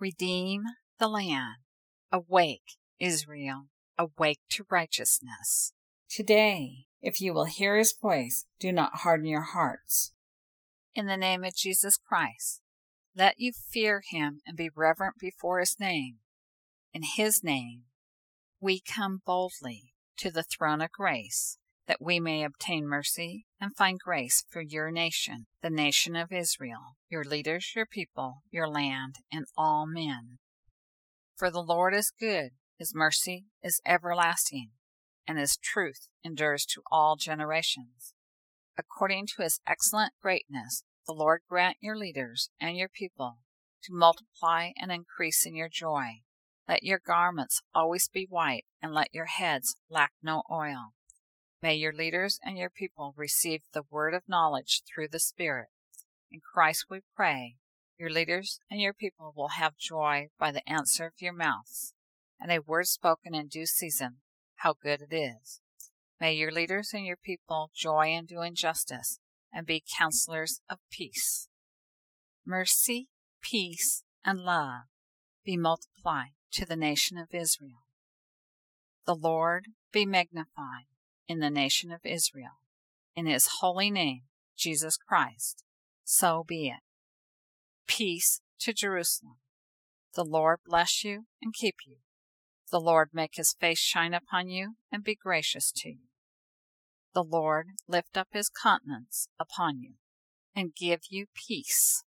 Redeem the land. Awake, Israel, awake to righteousness. Today, if you will hear his voice, do not harden your hearts. In the name of Jesus Christ, let you fear him and be reverent before his name. In his name, we come boldly to the throne of grace, that we may obtain mercy and find grace for your nation, the nation of Israel, your leaders, your people, your land, and all men. For the Lord is good, his mercy is everlasting, and his truth endures to all generations. According to his excellent greatness, the Lord grant your leaders and your people to multiply and increase in your joy. Let your garments always be white, and let your heads lack no oil. May your leaders and your people receive the word of knowledge through the Spirit. In Christ we pray, your leaders and your people will have joy by the answer of your mouths, and a word spoken in due season, how good it is. May your leaders and your people joy in doing justice, and be counselors of peace. Mercy, peace, and love be multiplied to the nation of Israel. The Lord be magnified in the nation of Israel. In his holy name, Jesus Christ, so be it. Peace to Jerusalem. The Lord bless you and keep you. The Lord make his face shine upon you and be gracious to you. The Lord lift up his countenance upon you and give you peace.